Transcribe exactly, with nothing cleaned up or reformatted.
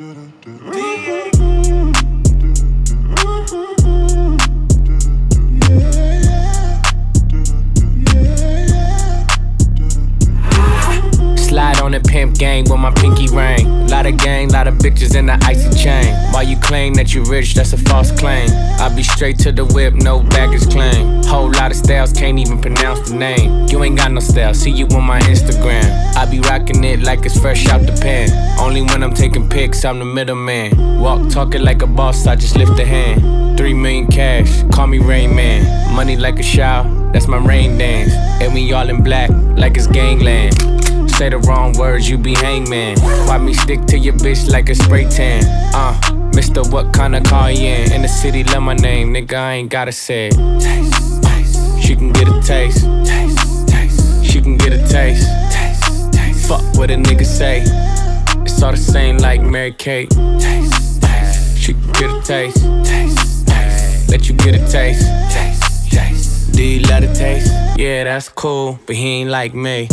Slide on the pimp gang with my pinky ring. Lot of gang, lot of bitches in the icy chain. While you claim that you rich, that's a false claim. I be straight to the whip, no baggage claim. Whole lot of styles, can't even pronounce the name. You ain't got no style, see you on my Instagram. I be rocking it like it's fresh out the pan. Only when I'm taking pics, I'm the middleman. Walk talking like a boss, I just lift a hand. Three million cash, call me Rain Man. Money like a shower, that's my rain dance. And we all in black, like it's gangland. Say the wrong words, you be hangman. Why me stick to your bitch like a spray tan? Uh, Mister What kind of car you in? In the city, love my name, nigga, I ain't gotta say it. Taste, taste. She can get a taste. Taste, taste. She can get a taste. Taste, taste. Fuck what a nigga say. It's all the same like Mary Kate. Taste, taste. She can get a taste. Taste, taste. Let you get a taste. Taste, taste. Do you love the taste? Yeah, that's cool, but he ain't like me.